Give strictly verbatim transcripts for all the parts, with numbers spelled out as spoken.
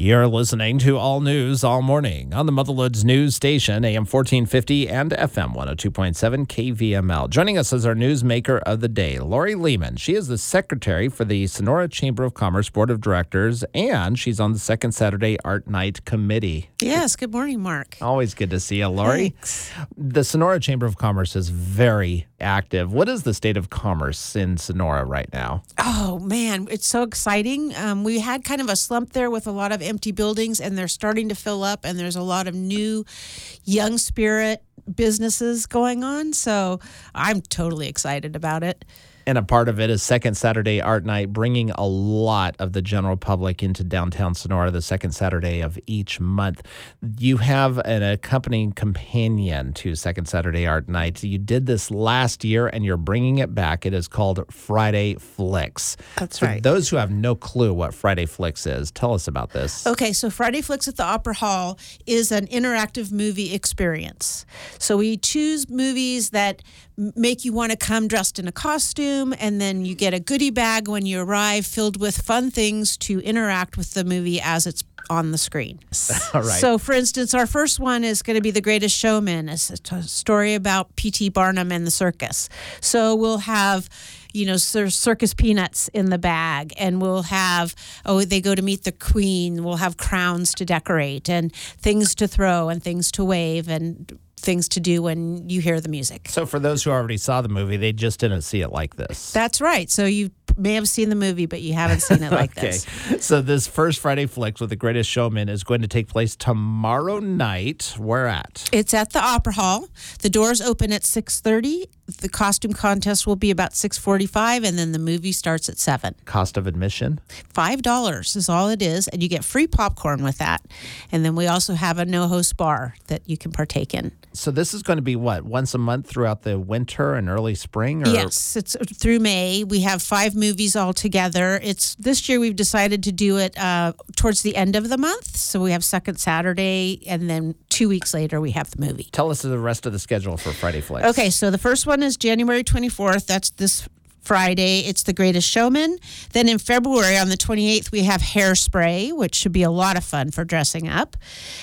You're listening to All News All Morning on the Motherloods News Station, A M fourteen fifty and F M one oh two point seven K V M L. Joining us is our newsmaker of the day, Lori Lehman. She is the secretary for the Sonora Chamber of Commerce Board of Directors, and she's on the Second Saturday Art Night Committee. Yes, good morning, Mark. Always good to see you, Lori. Thanks. The Sonora Chamber of Commerce is very active. What is the state of commerce in Sonora right now? Oh, man, it's so exciting. Um, we had kind of a slump there with a lot of empty buildings, and they're starting to fill up, and there's a lot of new young spirit businesses going on. So I'm totally excited about it. And a part of it is Second Saturday Art Night, bringing a lot of the general public into downtown Sonora the second Saturday of each month. You have an accompanying companion to Second Saturday Art Night. You did this last year, and you're bringing it back. It is called Friday Flicks. That's For right. those who have no clue what Friday Flicks is, tell us about this. Okay, so Friday Flicks at the Opera Hall is an interactive movie experience. So we choose movies that make you want to come dressed in a costume, and then you get a goodie bag when you arrive filled with fun things to interact with the movie as it's on the screen. All right. So, for instance, our first one is going to be The Greatest Showman. It's a t- story about P T Barnum and the circus. So we'll have, you know, cir- circus peanuts in the bag, and we'll have, oh, they go to meet the queen. We'll have crowns to decorate and things to throw and things to wave and things to do when you hear the music. So for those who already saw the movie, they just didn't see it like this. That's right. So you may have seen the movie, but you haven't seen it like okay. this. So this first Friday Flicks with The Greatest Showman is going to take place tomorrow night. Where at? It's at the Opera Hall. The doors open at six thirty. The costume contest will be about six forty-five, and then the movie starts at seven. Cost of admission? five dollars is all it is, and you get free popcorn with that. And then we also have a no-host bar that you can partake in. So this is going to be what, once a month throughout the winter and early spring? Or? Yes, it's through May. We have five movies all together. It's this year we've decided to do it uh, towards the end of the month. So we have Second Saturday, and then two weeks later we have the movie. Tell us the rest of the schedule for Friday Flicks. Okay, so the first one is January twenty-fourth. That's this Friday. It's The Greatest Showman. Then in February on the twenty-eighth, we have Hairspray, which should be a lot of fun for dressing up.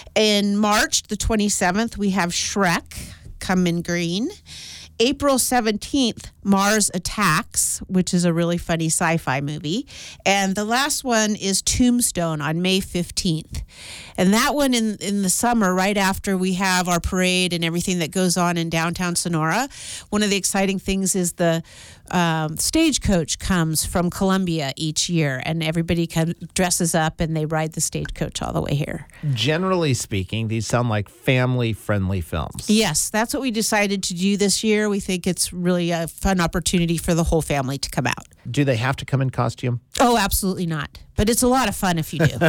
In March, the twenty-seventh, we have Shrek, Come in Green. April seventeenth, Mars Attacks, which is a really funny sci-fi movie. And the last one is Tombstone on May fifteenth. And that one in, in the summer, right after we have our parade and everything that goes on in downtown Sonora, one of the exciting things is the um, stagecoach comes from Columbia each year, and everybody kind of dresses up and they ride the stagecoach all the way here. Generally speaking, these sound like family-friendly films. Yes, that's what we decided to do this year. We think it's really a fun opportunity for the whole family to come out. Do they have to come in costume? Oh, absolutely not. But it's a lot of fun if you do.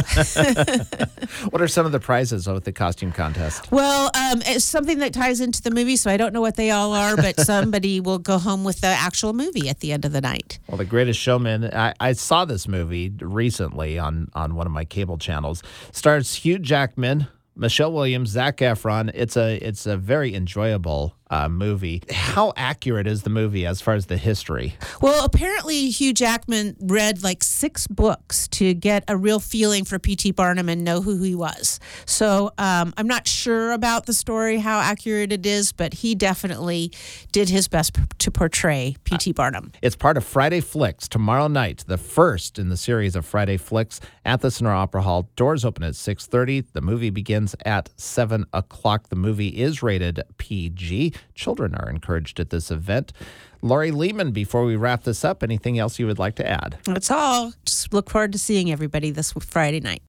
What are some of the prizes with the costume contest? Well, um, it's something that ties into the movie, so I don't know what they all are, but somebody will go home with the actual movie at the end of the night. Well, The Greatest Showman, I, I saw this movie recently on, on one of my cable channels. Stars Hugh Jackman, Michelle Williams, Zac Efron. It's a it's a very enjoyable uh, movie. How accurate is the movie as far as the history? Well, apparently Hugh Jackman read like six books to get a real feeling for P T Barnum and know who he was. So um, I'm not sure about the story, how accurate it is, but he definitely did his best p- to portray P T Barnum. It's part of Friday Flicks tomorrow night, the first in the series of Friday Flicks at the Sonora Opera Hall. Doors open at six thirty. The movie begins at seven o'clock. The movie is rated P G. Children are encouraged at this event. Lori Lehman, before we wrap this up, anything else you would like to add? That's all. Just look forward to seeing everybody this Friday night.